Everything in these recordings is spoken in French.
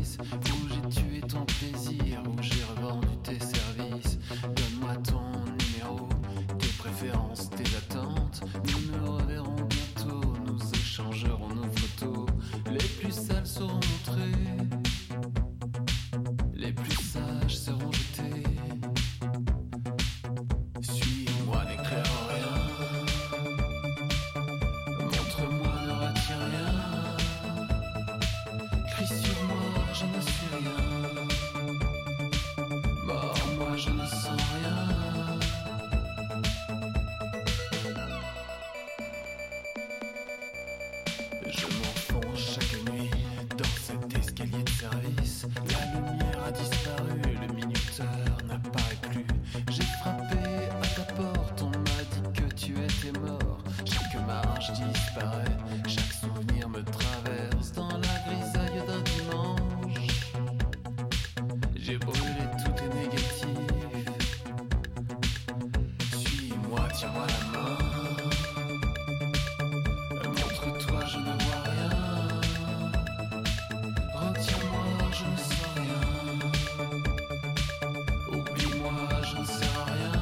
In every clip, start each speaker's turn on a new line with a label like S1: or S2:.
S1: services, où j'ai tué ton plaisir, où j'ai revendu tes services. Donne-moi ton numéro, tes préférences, tes attentes. Nous nous reverrons bientôt, nous échangerons nos photos. Les plus sales seront montrées, les plus sages seront jetés. Suis-moi, n'éclaire rien. Montre-moi, ne retiens rien. Crie sur moi, je ne suis rien. Mort, moi, je ne sens rien. Je m'enfonce chaque nuit dans cet escalier de service. La lumière a disparu, le minuteur n'apparaît plus. J'ai frappé à ta porte, on m'a dit que tu étais mort. Chaque marche disparaît, chaque souvenir me traverse dans la grisaille d'un dimanche. J'ai brûlé tout est négatif. Suis-moi, tiens-moi la main. Montre-toi, je ne vois rien. Retiens-moi, je ne sens rien. Oublie-moi, je ne sers à rien.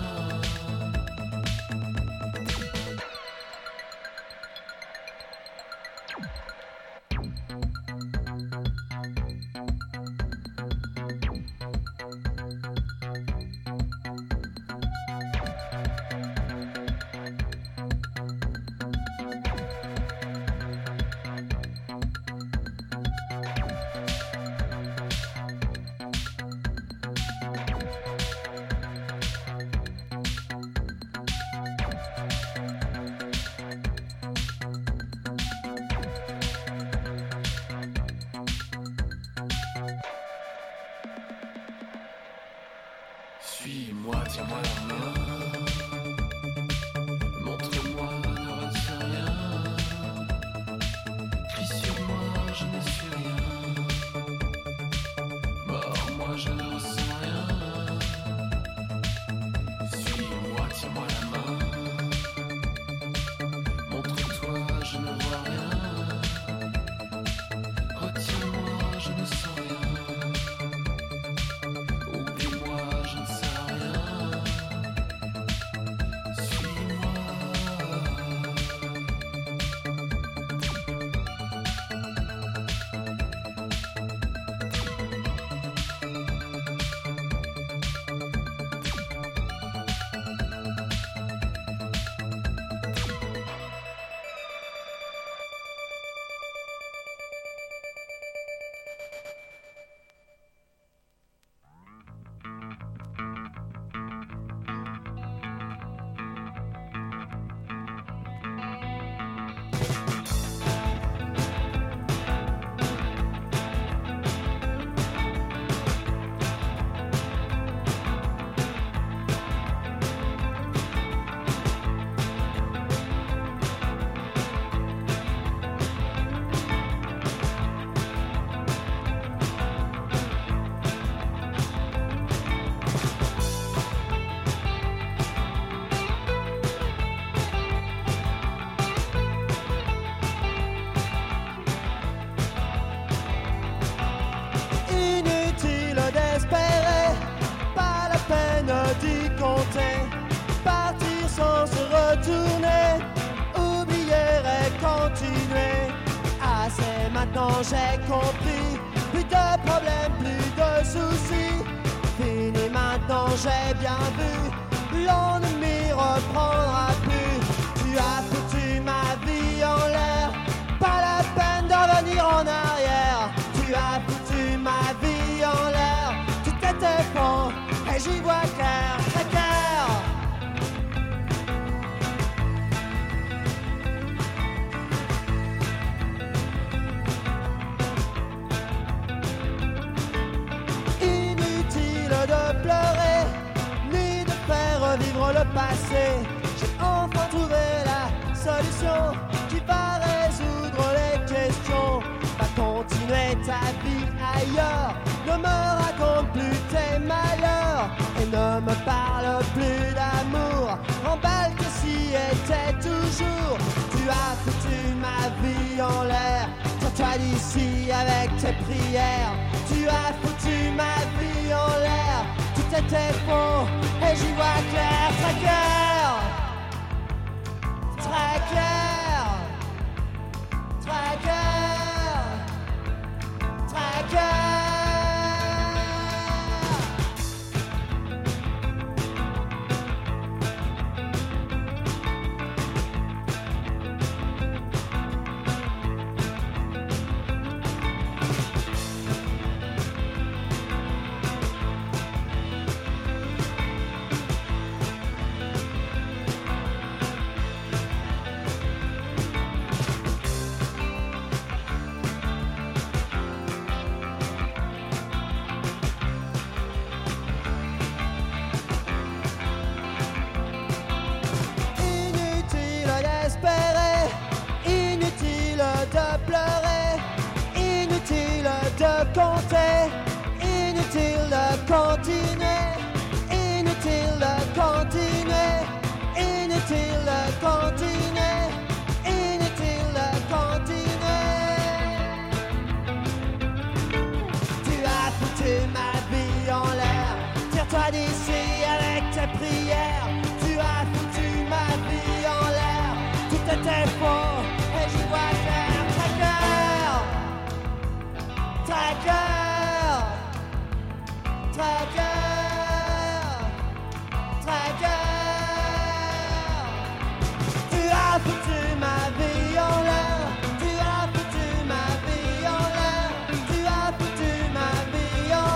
S1: Suis-moi, tiens-moi la main. Montre-moi, ne retiens rien. Crie sur moi, je ne suis rien. Mort, moi, je ne ressens rien. Suis-moi, tiens-moi la main. Montre-toi, je ne vois rien. Retiens-moi, je ne sens rien. Oublie-moi, je ne sers à rien. Suis-moi.
S2: Inutile d'espérer, pas la peine d'y compter. Partir sans se retourner, oublier et continuer. Assez maintenant, j'ai compris. Plus de problèmes, plus de soucis. Fini maintenant, j'ai bien vu. L'on ne m'y reprendra plus. Tu as foutu ma vie en l'air, pas la peine de revenir en arrière. Tu as foutu ma vie en l'air, tout était faux et j'y vois clair, très clair. Inutile de pleurer, ni de faire revivre le passé. J'ai enfin trouvé la solution qui va résoudre les questions. Va continuer ta vie ailleurs, ne me raconte plus tes malheurs et ne me parle plus d'amour. Emballe que si était toujours. Tu as foutu ma vie en l'air, tire-toi d'ici avec tes prières. Tu as foutu ma vie en l'air. Tout était faux et j'y vois clair. Tracker, tracker, tracker, tracker. Compter, inutile de continuer, inutile de continuer, inutile de continuer, inutile de continuer. Tu as foutu ma vie en l'air, tire-toi d'ici avec tes prières. Tu as foutu ma vie en l'air, tout était faux et j'y vois clair. Tracker, tracker, tracker. Tu as foutu ma vie en l'air. Tu as foutu ma vie en l'air. Tu as foutu ma vie en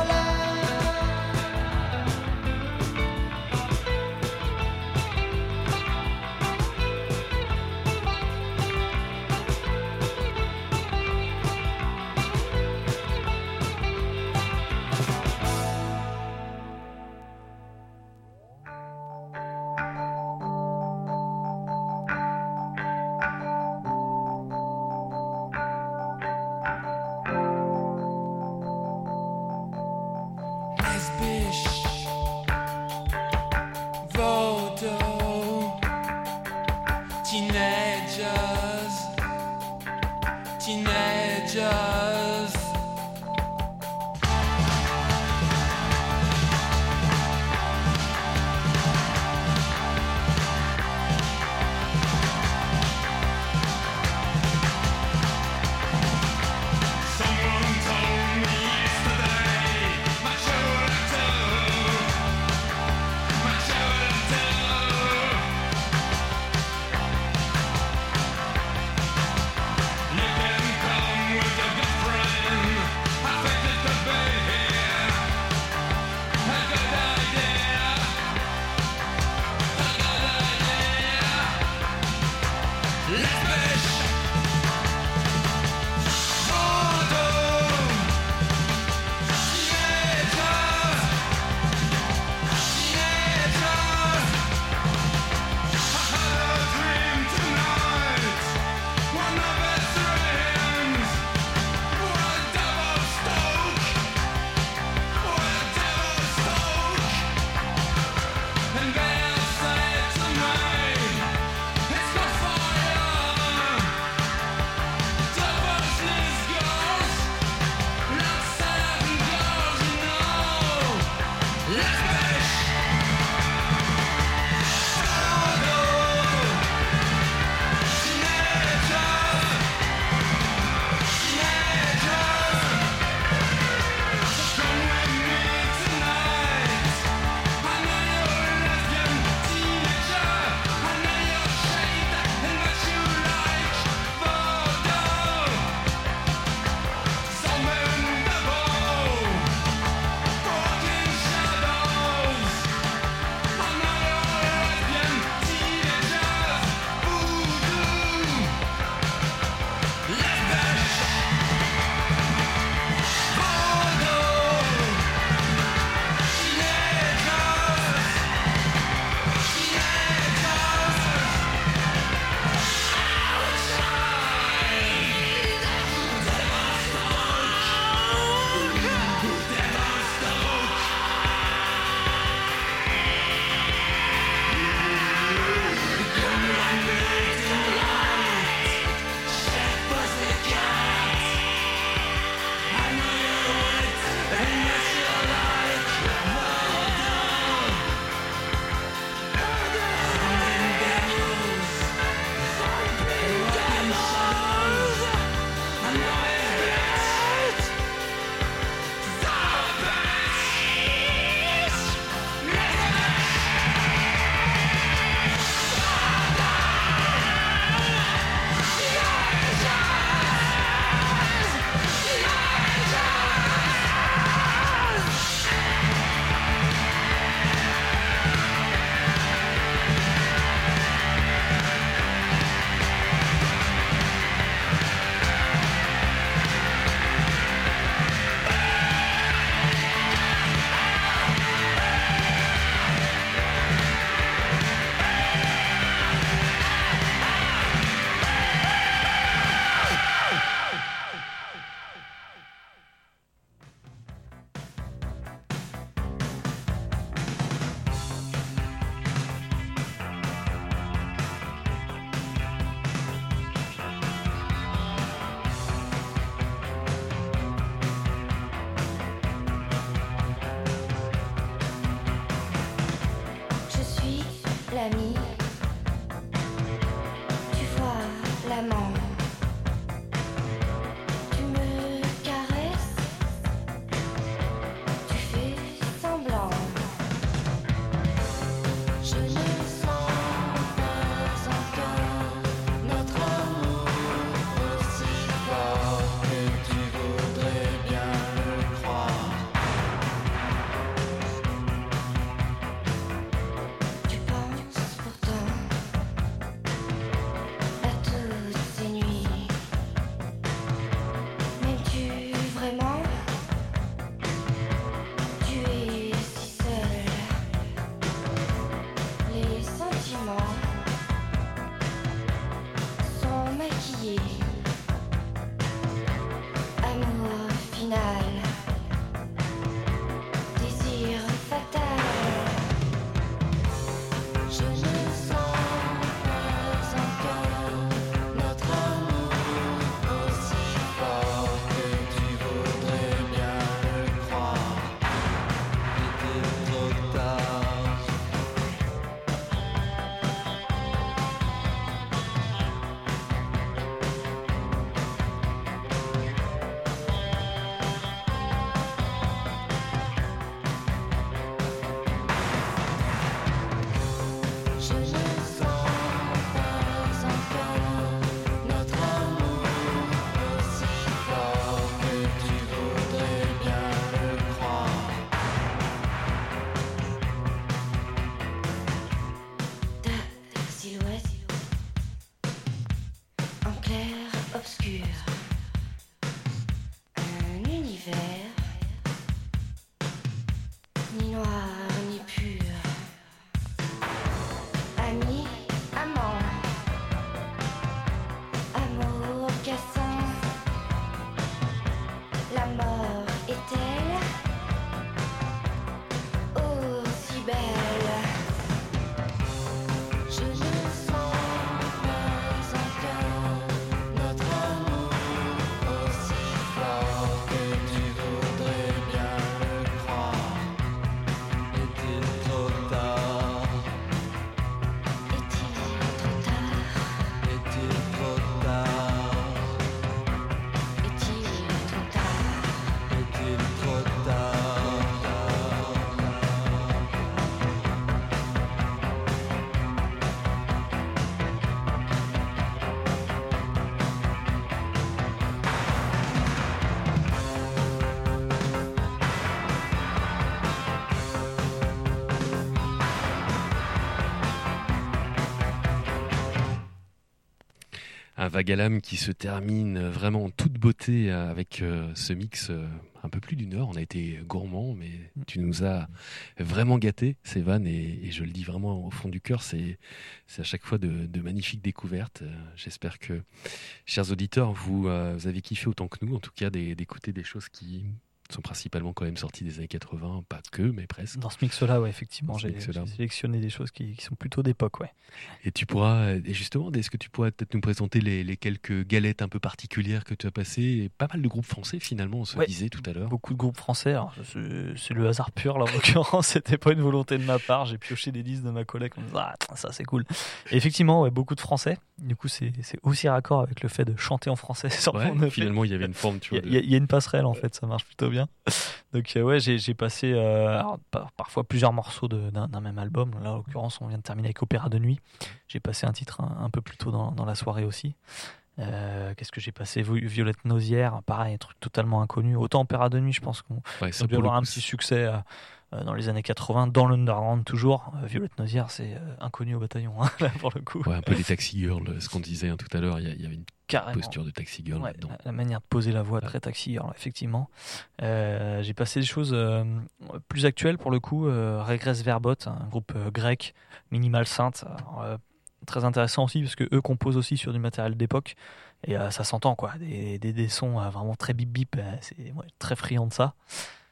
S3: Un vague à l'âme qui se termine vraiment en toute beauté avec ce mix un peu plus d'une heure. On a été gourmands, mais tu nous as vraiment gâtés, Sévan, et je le dis vraiment au fond du cœur, c'est à chaque fois de magnifiques découvertes. J'espère que, chers auditeurs, vous avez kiffé autant que nous, en tout cas, d'écouter des choses qui sont principalement quand même sorties des années 80, pas que, mais presque.
S4: Dans ce mix-là, ouais, effectivement, j'ai sélectionné des choses qui sont plutôt d'époque, ouais.
S3: Et tu pourras, et justement, est-ce que tu pourrais peut-être nous présenter les quelques galettes un peu particulières que tu as passées, et pas mal de groupes français finalement, on se disait tout à l'heure.
S4: Beaucoup de groupes français, alors, c'est le hasard pur là en l'occurrence, c'était pas une volonté de ma part, j'ai pioché des disques de ma collègue, on me dit, ça c'est cool. Et effectivement, ouais, beaucoup de français, du coup c'est aussi raccord avec le fait de chanter en français sur mon EP.
S3: Finalement il y avait une forme, tu vois.
S4: Il y a une passerelle en fait, ça marche plutôt bien. Donc ouais, j'ai passé parfois plusieurs morceaux d'un même album. Là, en l'occurrence, on vient de terminer avec Opéra de nuit. J'ai passé un titre un peu plus tôt dans la soirée aussi. Qu'est-ce que j'ai passé? Violette Nozière, pareil, un truc totalement inconnu. Autant Opéra de nuit, je pense qu'on a dû avoir un petit succès dans les années 80, dans l'underground toujours. Violette Nozière, c'est inconnu au bataillon, hein, là, pour le coup.
S3: Ouais, un peu les Taxi Girls, ce qu'on disait tout à l'heure, il y avait une posture de Taxi Girl là-dedans.
S4: La manière de poser la voix, très Taxi Girl, effectivement. J'ai passé des choses plus actuelles pour le coup. Régresse Verbot, un groupe grec, Minimal Sainte. Très intéressant aussi parce que eux composent aussi sur du matériel d'époque et ça s'entend quoi, des sons vraiment très bip bip, c'est très friand de ça.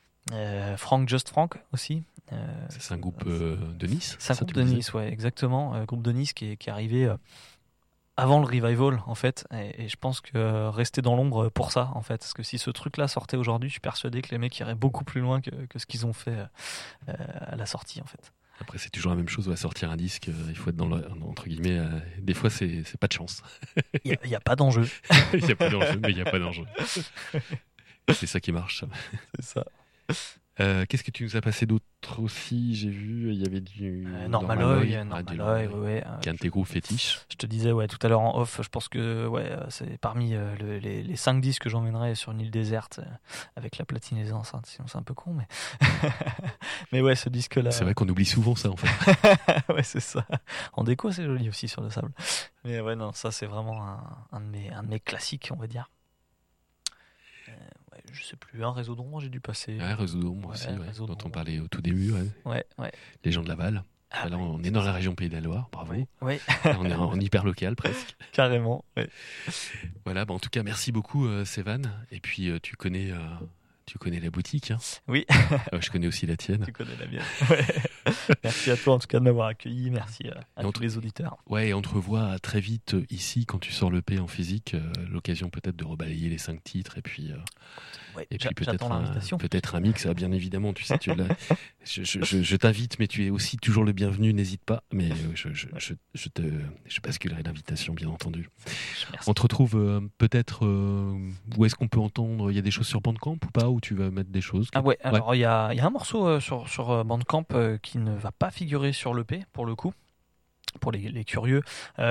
S4: Just Frank aussi.
S3: C'est un groupe de Nice.
S4: C'est un groupe de Nice, ouais, exactement. Groupe de Nice qui est arrivé avant le revival en fait, et je pense que rester dans l'ombre pour ça en fait, parce que si ce truc-là sortait aujourd'hui, je suis persuadé que les mecs iraient beaucoup plus loin que ce qu'ils ont fait à la sortie en fait.
S3: Après, c'est toujours la même chose, on va sortir un disque, il faut être entre guillemets, des fois c'est pas de chance.
S4: Il n'y a pas d'enjeu.
S3: Il n'y a pas d'enjeu, mais il n'y a pas d'enjeu. C'est ça qui marche.
S4: C'est ça.
S3: Qu'est-ce que tu nous as passé d'autre aussi? J'ai vu, il y avait du
S4: Normaloy,
S3: qui est un de tes groupes fétiches.
S4: Je te disais tout à l'heure en off, je pense que c'est parmi les 5 disques que j'emmènerais sur une île déserte avec la platine et les enceintes, sinon c'est un peu con, mais mais ouais, ce disque-là.
S3: C'est vrai qu'on oublie souvent ça en fait.
S4: Ouais, c'est ça. En déco, c'est joli aussi sur le sable. Mais ouais, non, ça c'est vraiment un de mes classiques, on va dire. Je sais plus, un Réseau d'ombre, j'ai dû passer.
S3: Ouais, Réseau d'ombre aussi,
S4: Réseau
S3: dont
S4: d'ombre.
S3: on parlait au tout début.
S4: Ouais.
S3: Les gens de Laval. Là, on est dans la région Pays de la Loire, bravo.
S4: Ouais.
S3: On est en hyper local presque.
S4: Carrément, ouais.
S3: Voilà, en tout cas, merci beaucoup, Sévan. Et puis, tu connais la boutique. Hein.
S4: Oui.
S3: Je connais aussi la tienne.
S4: Tu connais la mienne. Ouais. Merci à toi, en tout cas, de m'avoir accueilli. Merci à tous les auditeurs.
S3: Ouais, et on te revoit très vite ici, quand tu sors l'EP en physique. L'occasion peut-être de rebalayer les 5 titres. Et puis, peut-être un mix, bien évidemment. Tu sais, je t'invite, mais tu es aussi toujours le bienvenu. N'hésite pas. Mais je basculerai l'invitation, bien entendu.
S4: Merci.
S3: On te retrouve peut-être. Où est-ce qu'on peut entendre? Il y a des choses sur Bandcamp ou pas? Où tu vas mettre des choses?
S4: Ah ouais, alors il y a un morceau sur Bandcamp qui ne va pas figurer sur l'EP, pour le coup, pour les curieux.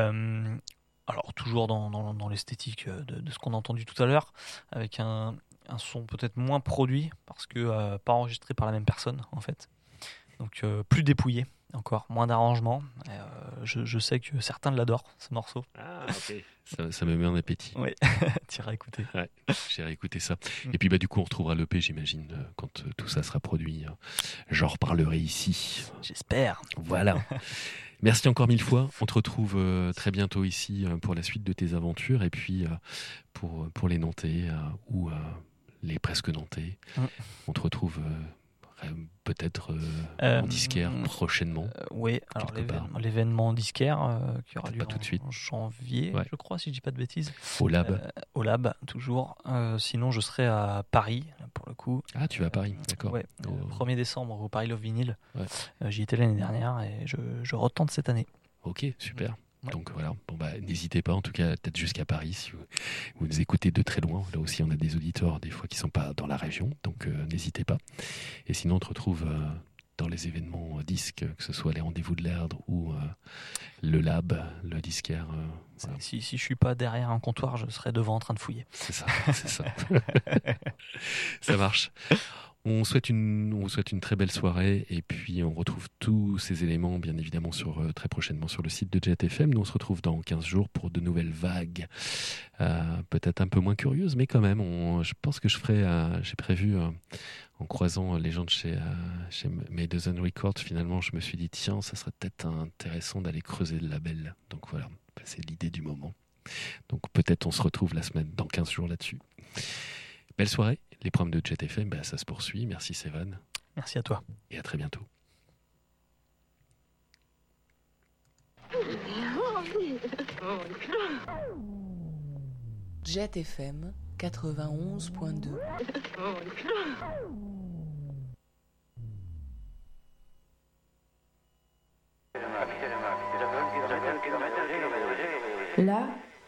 S4: Alors toujours dans l'esthétique de ce qu'on a entendu tout à l'heure, avec un son peut-être moins produit, parce que pas enregistré par la même personne en fait. Donc plus dépouillé, encore moins d'arrangements. Je sais que certains l'adorent, ce morceau.
S3: Ah ok. Ça me met en appétit.
S4: Oui, tu iras écouter.
S3: Ouais, j'irai écouter ça. Et puis du coup on retrouvera l'EP, j'imagine, quand tout ça sera produit. J'en reparlerai ici.
S4: J'espère.
S3: Voilà. Merci encore 1000 fois. On te retrouve très bientôt ici pour la suite de tes aventures. Et puis pour les Nantais ou les presque Nantais, on te retrouve peut-être en disquaire prochainement.
S4: Oui, alors l'événement disquaire qui aura lieu
S3: tout de suite.
S4: En janvier, je crois, si je dis pas de bêtises.
S3: Au Lab.
S4: Au Lab, toujours. Sinon, je serai à Paris, pour le coup.
S3: Ah, tu vas à Paris, d'accord.
S4: Ouais, 1er décembre au Paris Love Vinyl. Ouais. J'y étais l'année dernière et je retente cette année.
S3: Ok, super. Ouais. Donc voilà, n'hésitez pas, en tout cas, peut-être jusqu'à Paris, si vous nous écoutez de très loin. Là aussi, on a des auditeurs, des fois, qui ne sont pas dans la région, donc n'hésitez pas. Et sinon, on te retrouve dans les événements disques, que ce soit les rendez-vous de l'Erdre ou le Lab, le disquaire.
S4: Voilà. Si je ne suis pas derrière un comptoir, je serai devant en train de fouiller.
S3: C'est ça. Ça marche. On vous souhaite une très belle soirée et puis on retrouve tous ces éléments bien évidemment très prochainement sur le site de Jet FM. Nous on se retrouve dans 15 jours pour de nouvelles vagues, peut-être un peu moins curieuses, mais quand même, je pense que j'ai prévu, en croisant les gens de chez Madeson Records, finalement je me suis dit tiens, ça serait peut-être intéressant d'aller creuser le label. Donc voilà, c'est l'idée du moment. Donc peut-être on se retrouve dans 15 jours là-dessus. Belle soirée, les programmes de Jet FM, ça se poursuit. Merci Sévan.
S4: Merci à toi.
S3: Et à très bientôt.
S5: Jet FM 91.2.
S6: Là,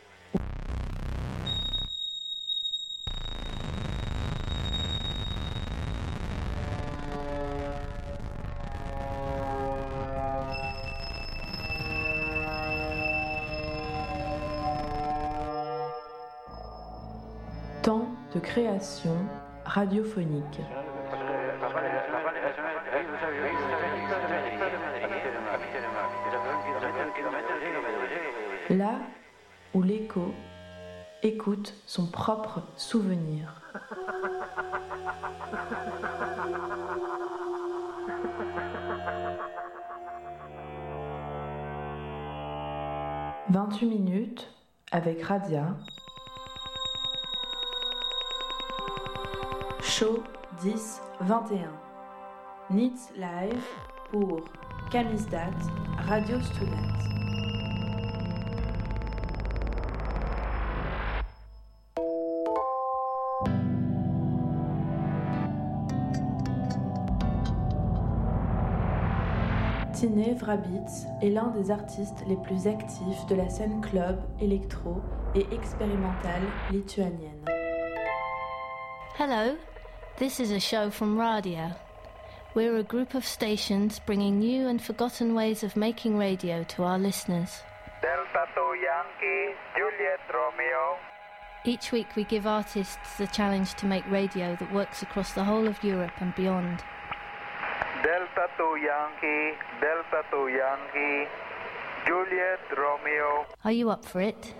S6: temps de création radiophonique. Là où l'écho écoute son propre souvenir. « 28 minutes avec Radia. Show 10-21. Nits Live pour Camisdat Radio Student. Tine Vrabitz est l'un des artistes les plus actifs de la scène club, électro et expérimentale lituanienne.
S7: Hello, this is a show from Radia. We're a group of stations bringing new and forgotten ways of making radio to our listeners.
S8: Delta 2 Yankee, Juliet Romeo.
S7: Each week we give artists the challenge to make radio that works across the whole of Europe and beyond.
S8: Delta 2 Yankee, Delta 2 Yankee, Juliet Romeo.
S7: Are you up for it?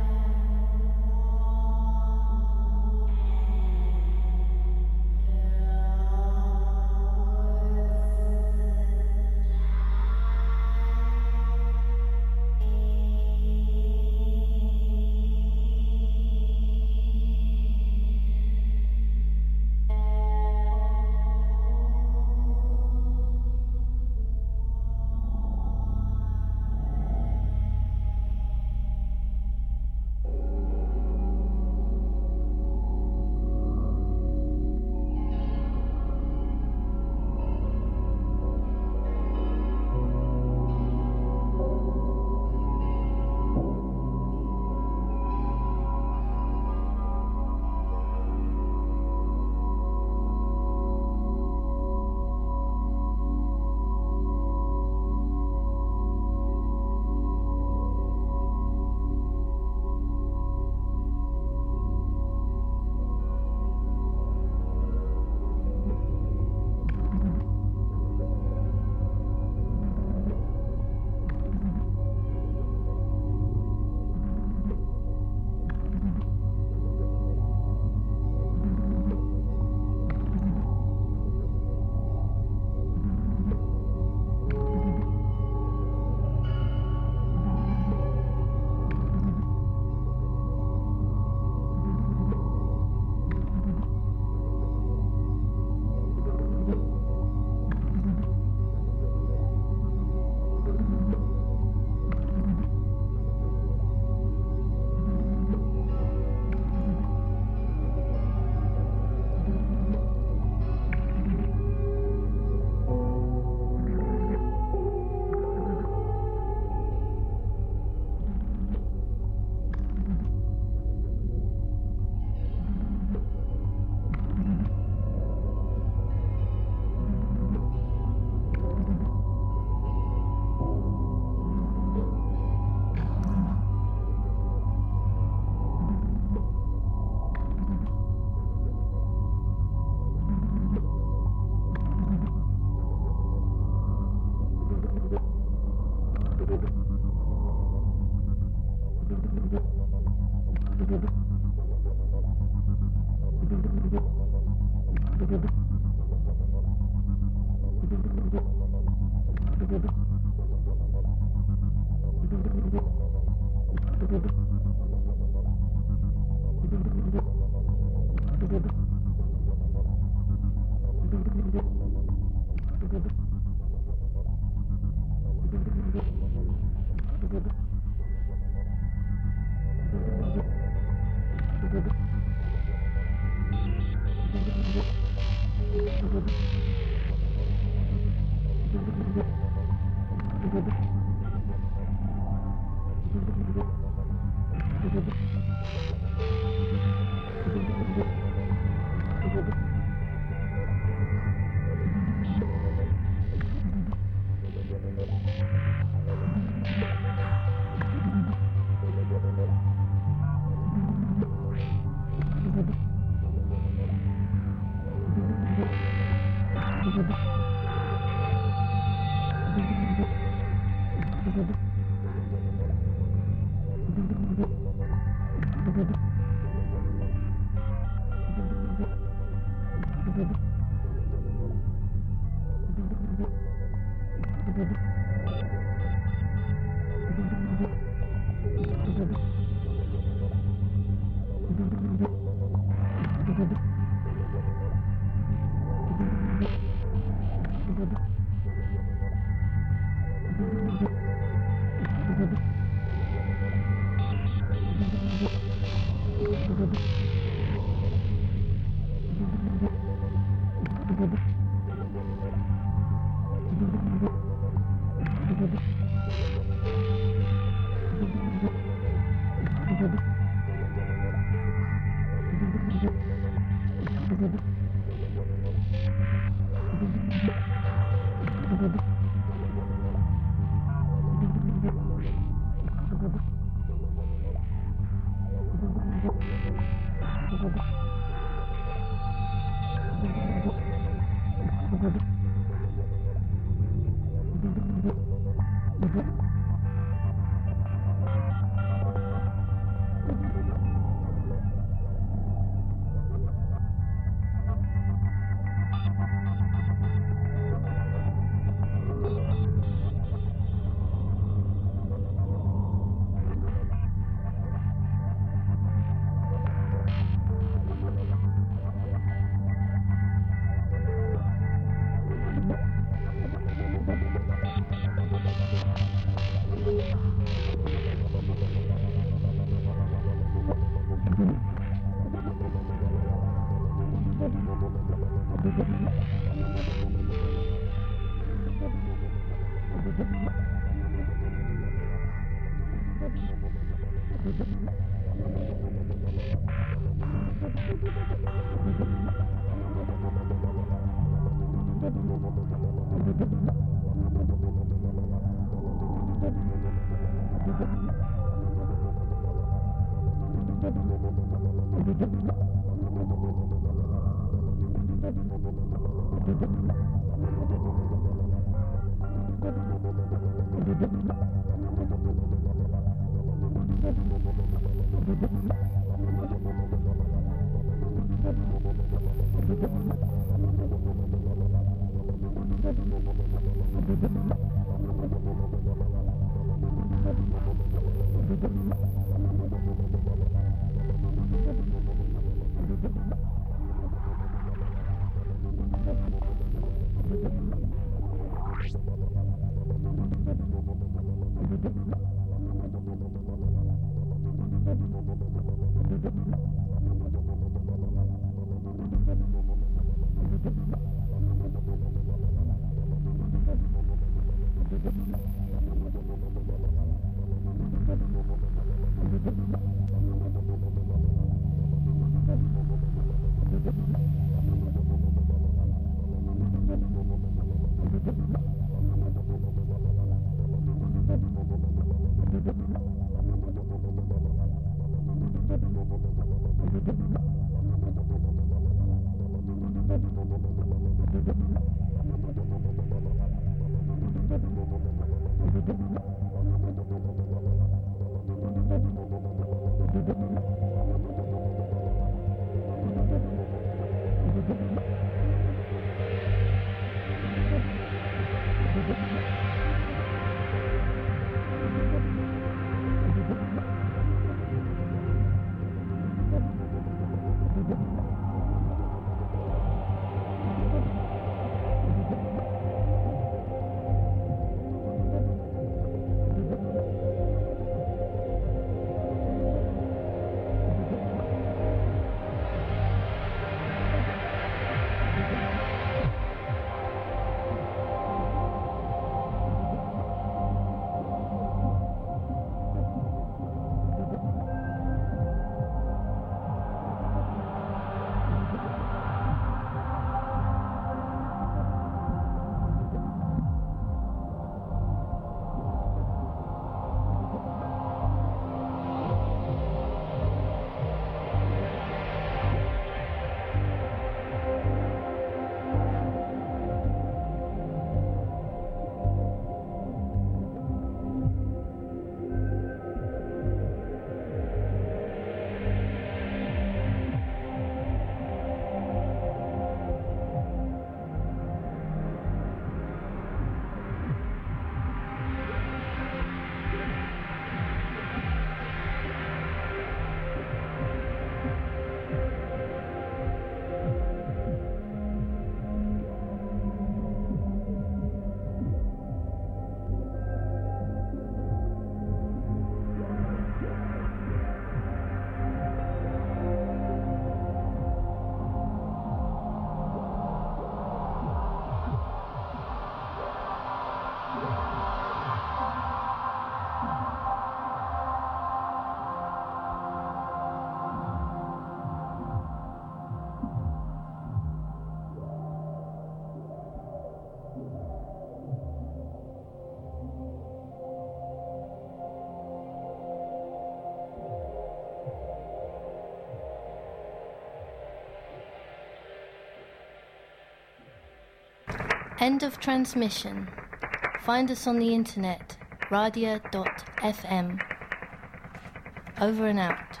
S7: End of transmission. Find us on the internet, radia.fm. Over and out.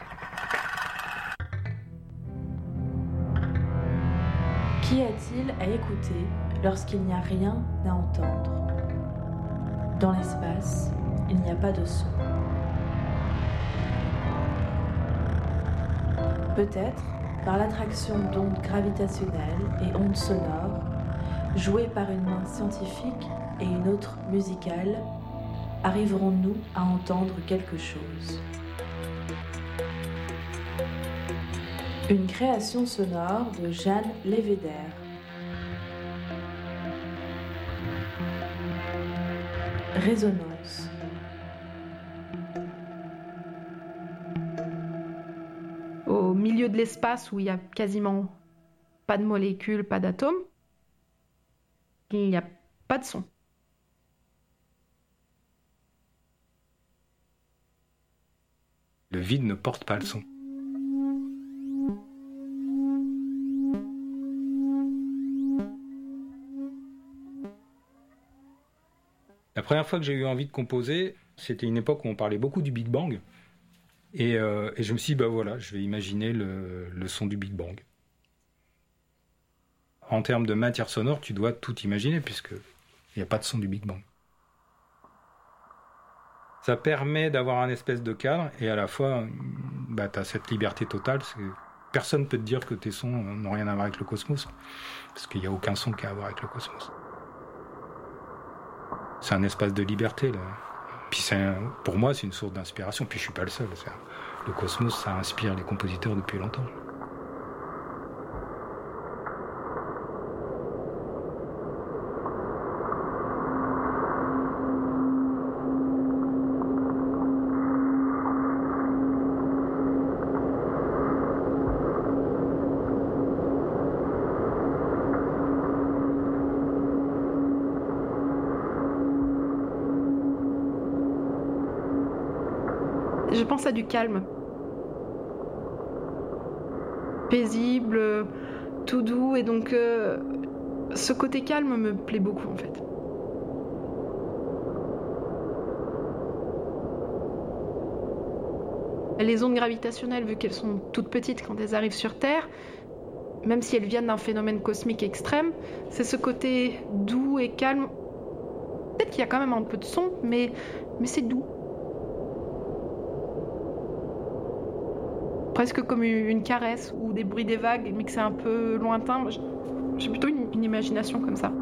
S6: Qu'y a-t-il à écouter lorsqu'il n'y a rien à entendre? Dans l'espace, il n'y a pas de son. Peut-être par l'attraction d'ondes gravitationnelles et ondes sonores, jouées par une main scientifique et une autre musicale, arriverons-nous à entendre quelque chose. Une création sonore de Jeanne Lévéder. Résonance.
S9: Au milieu de l'espace où il n'y a quasiment pas de molécules, pas d'atomes, il n'y a pas de son.
S10: Le vide ne porte pas le son. La première fois que j'ai eu envie de composer, c'était une époque où on parlait beaucoup du Big Bang. Et je me suis dit, voilà, je vais imaginer le son du Big Bang. En termes de matière sonore, tu dois tout imaginer, puisqu'il n'y a pas de son du Big Bang. Ça permet d'avoir un espèce de cadre, et à la fois, tu as cette liberté totale. Personne ne peut te dire que tes sons n'ont rien à voir avec le cosmos, parce qu'il n'y a aucun son qui a à voir avec le cosmos. C'est un espace de liberté, là. Puis pour moi, c'est une source d'inspiration. Puis je suis pas le seul. Le cosmos, ça inspire les compositeurs depuis longtemps.
S9: Je pense à du calme. Paisible, tout doux, et donc ce côté calme me plaît beaucoup en fait. Les ondes gravitationnelles, vu qu'elles sont toutes petites quand elles arrivent sur Terre, même si elles viennent d'un phénomène cosmique extrême, c'est ce côté doux et calme. Peut-être qu'il y a quand même un peu de son, mais c'est doux. Presque comme une caresse ou des bruits des vagues, mais que c'est un peu lointain. J'ai plutôt une imagination comme ça.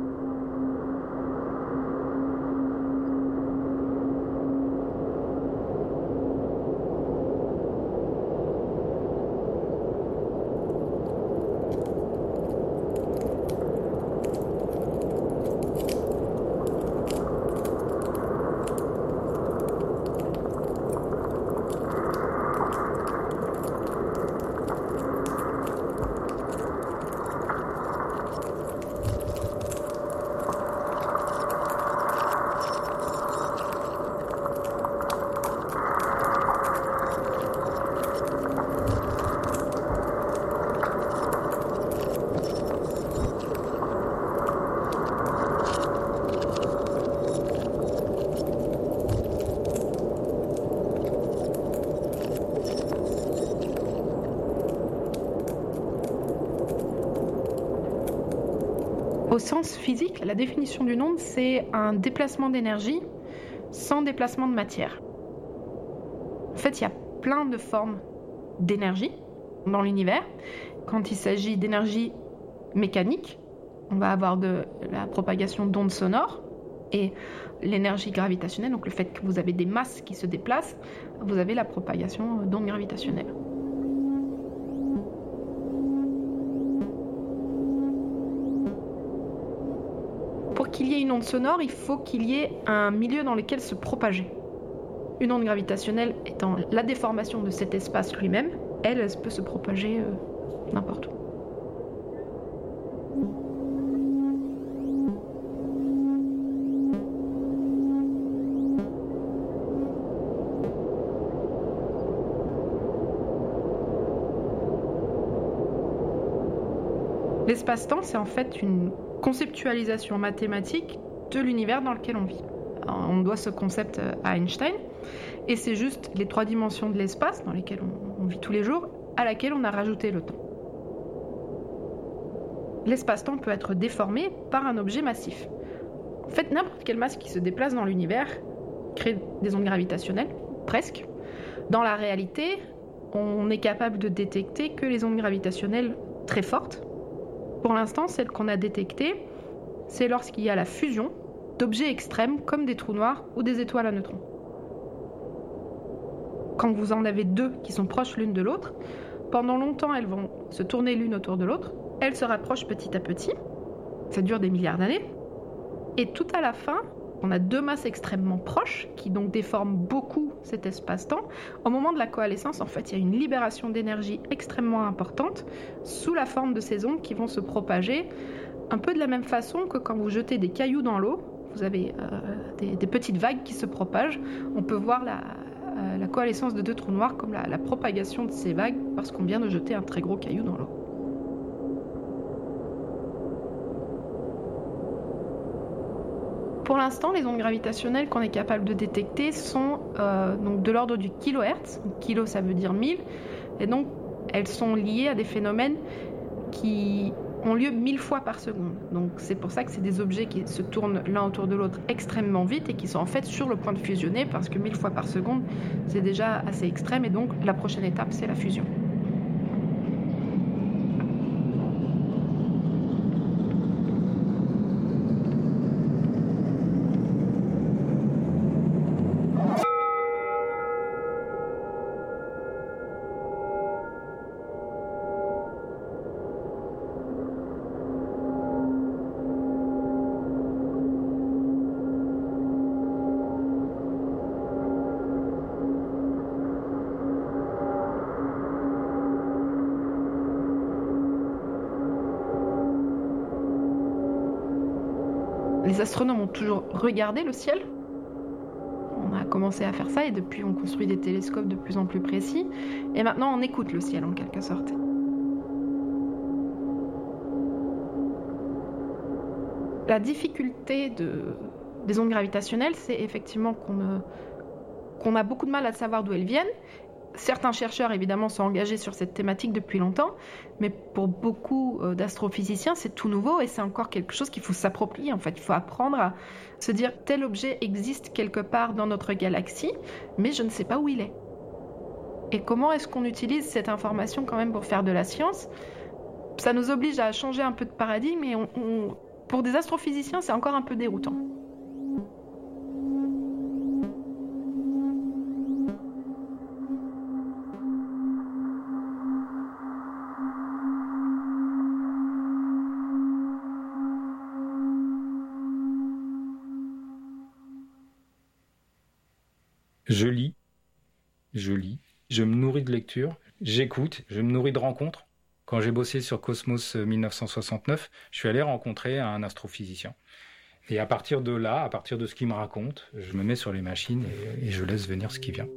S9: Au sens physique, la définition d'une onde, c'est un déplacement d'énergie sans déplacement de matière. En fait, il y a plein de formes d'énergie dans l'univers. Quand il s'agit d'énergie mécanique, on va avoir de la propagation d'ondes sonores, et l'énergie gravitationnelle, donc le fait que vous avez des masses qui se déplacent, vous avez la propagation d'ondes gravitationnelles. Pour qu'il y ait une onde sonore, il faut qu'il y ait un milieu dans lequel se propager. Une onde gravitationnelle étant la déformation de cet espace lui-même, elle peut se propager n'importe où. L'espace-temps, c'est en fait une conceptualisation mathématique de l'univers dans lequel on vit. On doit ce concept à Einstein, et c'est juste les 3 dimensions de l'espace dans lesquelles on vit tous les jours, à laquelle on a rajouté le temps. L'espace-temps peut être déformé par un objet massif. En fait, n'importe quelle masse qui se déplace dans l'univers crée des ondes gravitationnelles, presque. Dans la réalité, on est capable de détecter que les ondes gravitationnelles très fortes. Pour l'instant, celles qu'on a détectées, c'est lorsqu'il y a la fusion d'objets extrêmes comme des trous noirs ou des étoiles à neutrons. Quand vous en avez 2 qui sont proches l'une de l'autre, pendant longtemps elles vont se tourner l'une autour de l'autre, elles se rapprochent petit à petit, ça dure des milliards d'années, et tout à la fin, on a 2 masses extrêmement proches qui donc déforment beaucoup cet espace-temps. Au moment de la coalescence, en fait, il y a une libération d'énergie extrêmement importante sous la forme de ces ondes qui vont se propager un peu de la même façon que quand vous jetez des cailloux dans l'eau. Vous avez des petites vagues qui se propagent. On peut voir la coalescence de 2 trous noirs comme la propagation de ces vagues parce qu'on vient de jeter un très gros caillou dans l'eau. Pour l'instant, les ondes gravitationnelles qu'on est capable de détecter sont donc de l'ordre du kilohertz. Kilo, ça veut dire 1000. Et donc, elles sont liées à des phénomènes qui ont lieu 1000 fois par seconde. Donc, c'est pour ça que c'est des objets qui se tournent l'un autour de l'autre extrêmement vite et qui sont en fait sur le point de fusionner parce que 1000 fois par seconde, c'est déjà assez extrême. Et donc, la prochaine étape, c'est la fusion. Les astronomes ont toujours regardé le ciel. On a commencé à faire ça et depuis on construit des télescopes de plus en plus précis. Et maintenant on écoute le ciel en quelque sorte. La difficulté des ondes gravitationnelles, c'est effectivement qu'on a beaucoup de mal à savoir d'où elles viennent. Certains chercheurs, évidemment, sont engagés sur cette thématique depuis longtemps, mais pour beaucoup d'astrophysiciens, c'est tout nouveau et c'est encore quelque chose qu'il faut s'approprier. En fait, il faut apprendre à se dire tel objet existe quelque part dans notre galaxie, mais je ne sais pas où il est. Et comment est-ce qu'on utilise cette information quand même pour faire de la science ? Ça nous oblige à changer un peu de paradigme et pour des astrophysiciens, c'est encore un peu déroutant.
S10: Je lis, je me nourris de lecture, j'écoute, je me nourris de rencontres. Quand j'ai bossé sur Cosmos 1969, je suis allé rencontrer un astrophysicien. Et à partir de là, à partir de ce qu'il me raconte, je me mets sur les machines et je laisse venir ce qui vient.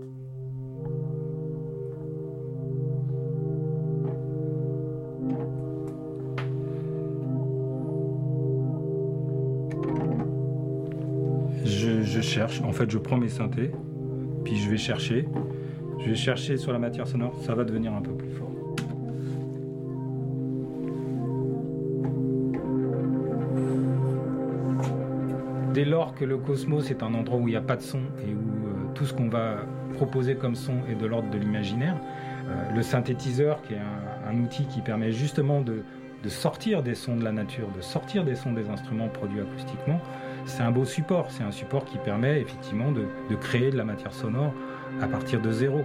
S10: Je cherche, en fait je prends mes synthés, puis je vais chercher sur la matière sonore, ça va devenir un peu plus fort. Dès lors que le cosmos est un endroit où il n'y a pas de son et où tout ce qu'on va proposer comme son est de l'ordre de l'imaginaire, le synthétiseur, qui est un outil qui permet justement de sortir des sons de la nature, de sortir des sons des instruments produits acoustiquement, c'est un beau support. C'est un support qui permet effectivement de créer de la matière sonore à partir de zéro.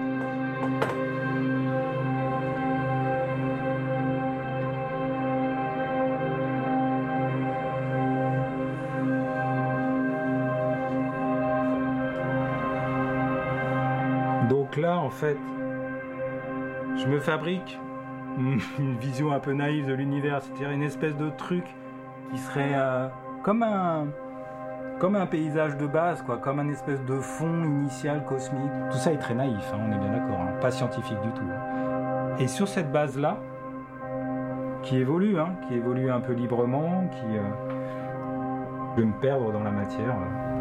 S10: Donc là, en fait, je me fabrique une vision un peu naïve de l'univers, c'est-à-dire une espèce de truc qui serait comme un paysage de base, quoi, comme un espèce de fond initial cosmique. Tout ça est très naïf, hein, on est bien d'accord, hein, pas scientifique du tout. Et sur cette base-là, qui évolue un peu librement, qui peut me perdre dans la matière.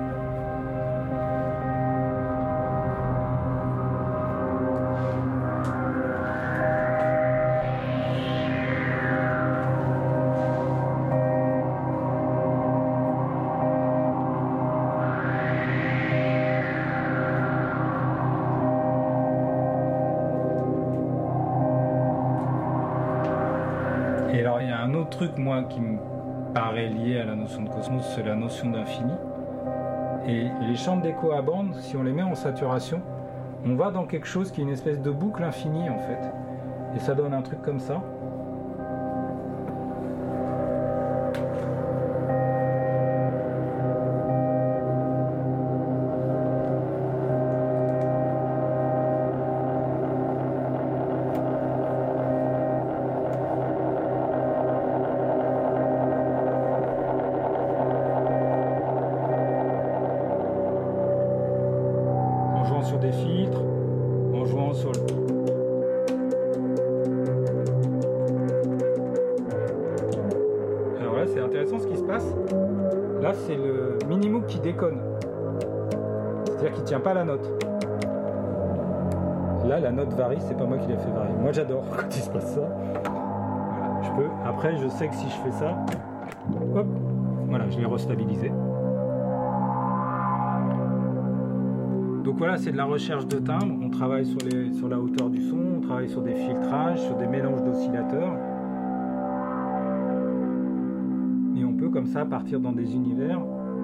S10: Et alors, il y a un autre truc, moi, qui me paraît lié à la notion de cosmos, c'est la notion d'infini. Et les chambres d'écho à bande, si on les met en saturation, on va dans quelque chose qui est une espèce de boucle infinie, en fait. Et ça donne un truc comme ça. Sur des filtres, en jouant sur le... Alors là, c'est intéressant ce qui se passe. Là, c'est le Minimoog qui déconne. C'est-à-dire qu'il tient pas la note. Là, la note varie, c'est pas moi qui l'ai fait varier. Moi, j'adore quand il se passe ça. Voilà, je peux. Après, je sais que si je fais ça, hop, voilà, je l'ai restabilisé. Donc voilà, c'est de la recherche de timbres. On travaille sur la hauteur du son, on travaille sur des filtrages, sur des mélanges d'oscillateurs. Et on peut comme ça partir dans des univers.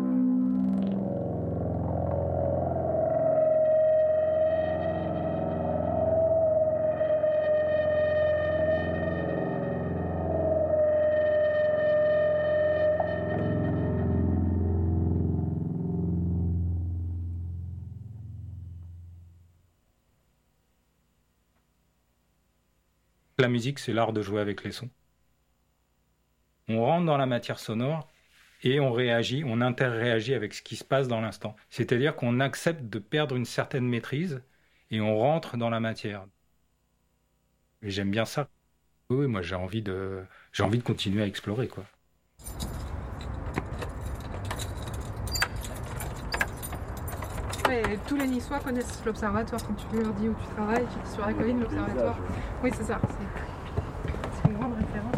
S10: La musique, c'est l'art de jouer avec les sons. On rentre dans la matière sonore et on réagit, on interréagit avec ce qui se passe dans l'instant. C'est-à-dire qu'on accepte de perdre une certaine maîtrise et on rentre dans la matière. Et j'aime bien ça. Oui, moi j'ai envie de continuer à explorer, quoi.
S9: Et tous les Niçois connaissent l'observatoire. Quand tu leur dis où tu travailles, tu dis sur la colline l'observatoire. Oui, c'est ça. C'est une grande référence.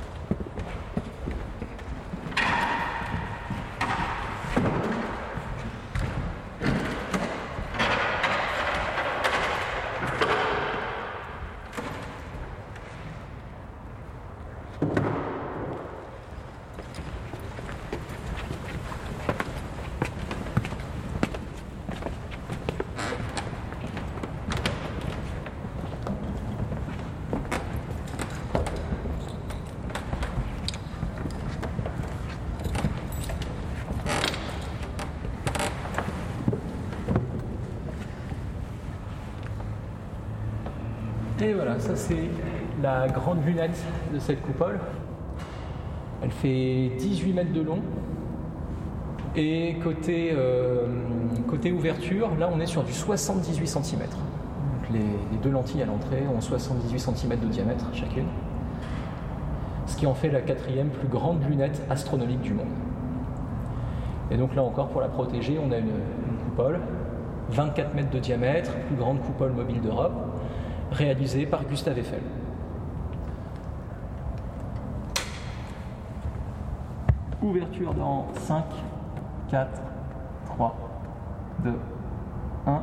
S11: Et voilà, ça c'est la grande lunette de cette coupole. Elle fait 18 mètres de long. Et côté ouverture, là on est sur du 78 cm. Donc les deux lentilles à l'entrée ont 78 cm de diamètre chacune. Ce qui en fait la 4e plus grande lunette astronomique du monde. Et donc là encore, pour la protéger, on a une coupole, 24 mètres de diamètre, plus grande coupole mobile d'Europe, réalisée par Gustave Eiffel. Ouverture dans 5, 4, 3, 2, 1.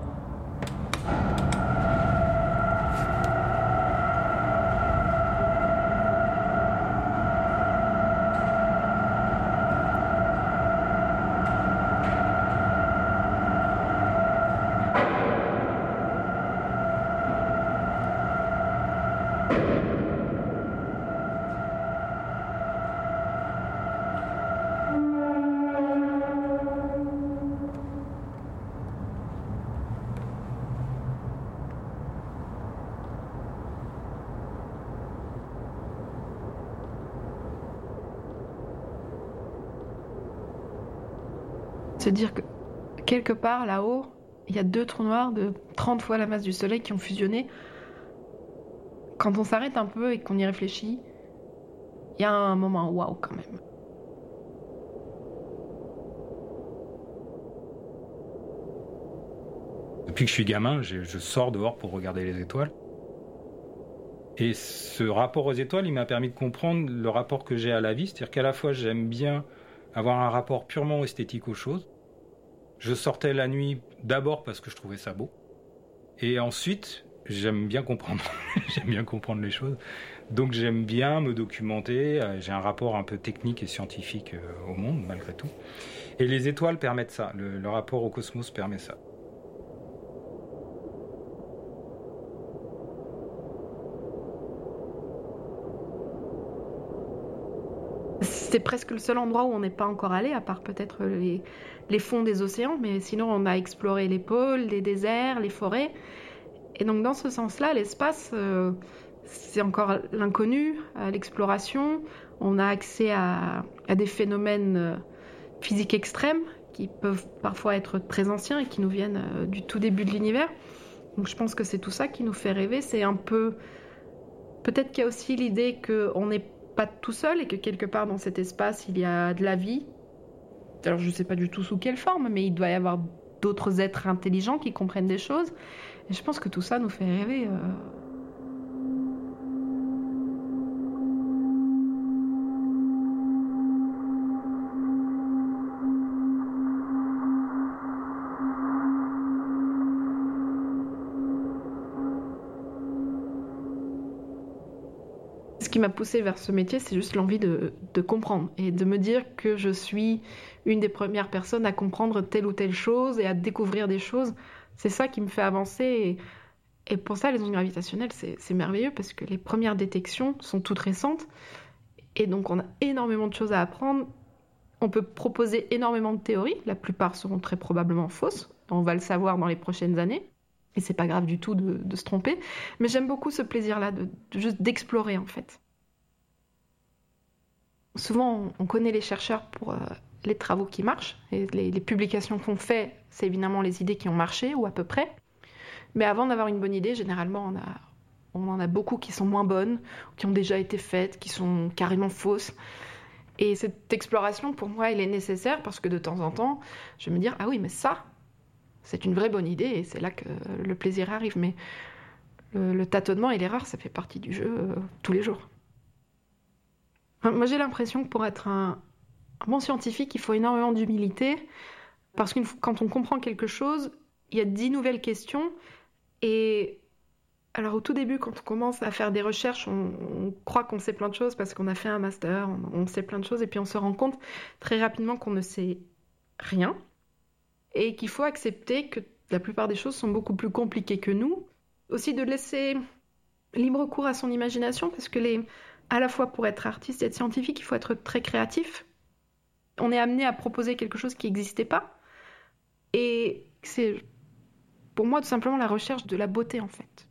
S9: Se dire que quelque part là-haut, il y a 2 trous noirs de 30 fois la masse du Soleil qui ont fusionné. Quand on s'arrête un peu et qu'on y réfléchit, il y a un moment waouh quand même.
S10: Depuis que je suis gamin, je sors dehors pour regarder les étoiles. Et ce rapport aux étoiles, il m'a permis de comprendre le rapport que j'ai à la vie. C'est-à-dire qu'à la fois, j'aime bien avoir un rapport purement esthétique aux choses. Je sortais la nuit d'abord parce que je trouvais ça beau. Et ensuite, j'aime bien comprendre. J'aime bien comprendre les choses. Donc j'aime bien me documenter. J'ai un rapport un peu technique et scientifique au monde, malgré tout. Et les étoiles permettent ça. Le rapport au cosmos permet ça.
S9: C'est presque le seul endroit où on n'est pas encore allé, à part peut-être les fonds des océans, mais sinon on a exploré les pôles, les déserts, les forêts. Et donc dans ce sens-là, l'espace, c'est encore l'inconnu, à l'exploration. On a accès à des phénomènes physiques extrêmes qui peuvent parfois être très anciens et qui nous viennent du tout début de l'univers. Donc je pense que c'est tout ça qui nous fait rêver. C'est un peu... Peut-être qu'il y a aussi l'idée qu'on n'est pas tout seul et que quelque part dans cet espace il y a de la vie. Alors je ne sais pas du tout sous quelle forme, mais il doit y avoir d'autres êtres intelligents qui comprennent des choses. Et je pense que tout ça nous fait rêver. Ce qui m'a poussée vers ce métier, c'est juste l'envie de comprendre et de me dire que je suis une des premières personnes à comprendre telle ou telle chose et à découvrir des choses. C'est ça qui me fait avancer. Et pour ça, les ondes gravitationnelles, c'est merveilleux parce que les premières détections sont toutes récentes. Et donc, on a énormément de choses à apprendre. On peut proposer énormément de théories. La plupart seront très probablement fausses. On va le savoir dans les prochaines années. Et c'est pas grave du tout de se tromper. Mais j'aime beaucoup ce plaisir-là juste d'explorer, en fait. Souvent, on connaît les chercheurs pour les travaux qui marchent. Et les publications qu'on fait, c'est évidemment les idées qui ont marché, ou à peu près. Mais avant d'avoir une bonne idée, généralement, on en a beaucoup qui sont moins bonnes, qui ont déjà été faites, qui sont carrément fausses. Et cette exploration, pour moi, elle est nécessaire parce que de temps en temps, je vais me dire « Ah oui, mais ça, c'est une vraie bonne idée » et c'est là que le plaisir arrive. Mais le tâtonnement et l'erreur, ça fait partie du jeu tous les jours. Enfin, moi, j'ai l'impression que pour être un bon scientifique, il faut énormément d'humilité parce que quand on comprend quelque chose, il y a 10 nouvelles questions. Et alors au tout début, quand on commence à faire des recherches, on croit qu'on sait plein de choses parce qu'on a fait un master, on sait plein de choses, et puis on se rend compte très rapidement qu'on ne sait rien et qu'il faut accepter que la plupart des choses sont beaucoup plus compliquées que nous. Aussi de laisser libre cours à son imagination parce que à la fois pour être artiste et être scientifique, il faut être très créatif. On est amené à proposer quelque chose qui n'existait pas et c'est pour moi tout simplement la recherche de la beauté en fait.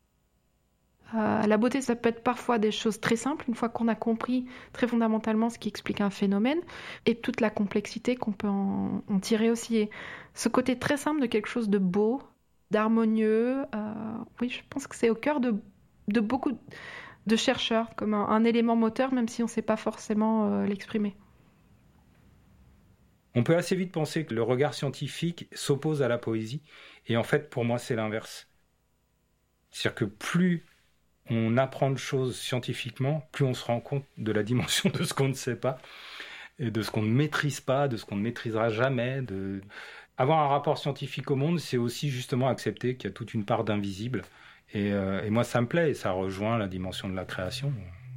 S9: La beauté, ça peut être parfois des choses très simples, une fois qu'on a compris très fondamentalement ce qui explique un phénomène, et toute la complexité qu'on peut en tirer aussi. Et ce côté très simple de quelque chose de beau, d'harmonieux, oui, je pense que c'est au cœur de beaucoup de chercheurs, comme un élément moteur, même si on ne sait pas forcément l'exprimer.
S10: On peut assez vite penser que le regard scientifique s'oppose à la poésie, et en fait, pour moi, c'est l'inverse. C'est-à-dire que plus on apprend de choses scientifiquement, plus on se rend compte de la dimension de ce qu'on ne sait pas, et de ce qu'on ne maîtrise pas, de ce qu'on ne maîtrisera jamais. Avoir un rapport scientifique au monde, c'est aussi justement accepter qu'il y a toute une part d'invisible. Et moi, ça me plaît, et ça rejoint la dimension de la création.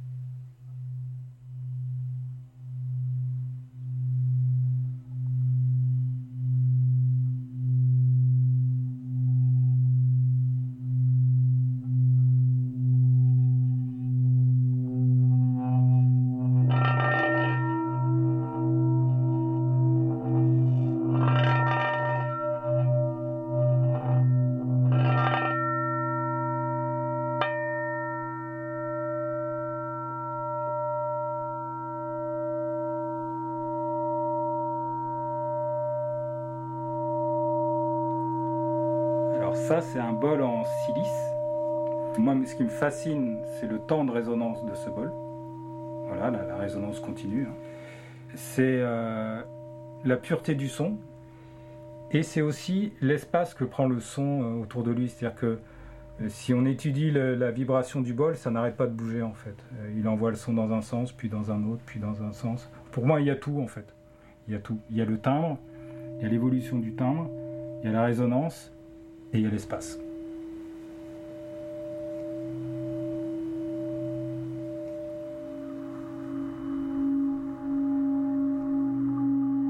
S10: Ça, c'est un bol en silice. Moi, ce qui me fascine, c'est le temps de résonance de ce bol. voilà, la résonance continue. C'est la pureté du son, et c'est aussi l'espace que prend le son autour de lui. C'est-à-dire que si on étudie la vibration du bol, ça n'arrête pas de bouger en fait. Il envoie le son dans un sens, puis dans un autre, puis dans un sens. Pour moi, il y a tout en fait. Il y a tout. Il y a le timbre, il y a l'évolution du timbre, il y a la résonance, et il y a l'espace.